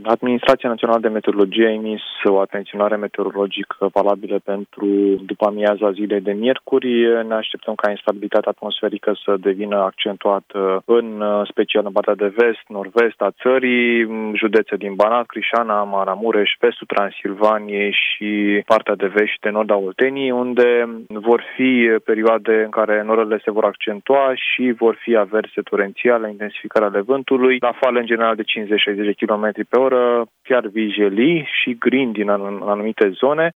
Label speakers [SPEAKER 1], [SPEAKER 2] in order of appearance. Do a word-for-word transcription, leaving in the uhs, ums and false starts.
[SPEAKER 1] Administrația Națională de Meteorologie a emis o atenționare meteorologică valabilă pentru după amiaza zilei de miercuri. Ne așteptăm ca instabilitatea atmosferică să devină accentuată în special în partea de vest, nord-vest a țării, județe din Banat, Crișana, Maramureș, vestul Transilvaniei și partea de vest și de nord a Olteniei, unde vor fi perioade în care norările se vor accentua și vor fi averse torențiale, intensificarea ale vântului, rafale în general de cincizeci șaizeci de kilometri pe oră, chiar vijelii și grindi în anumite zone.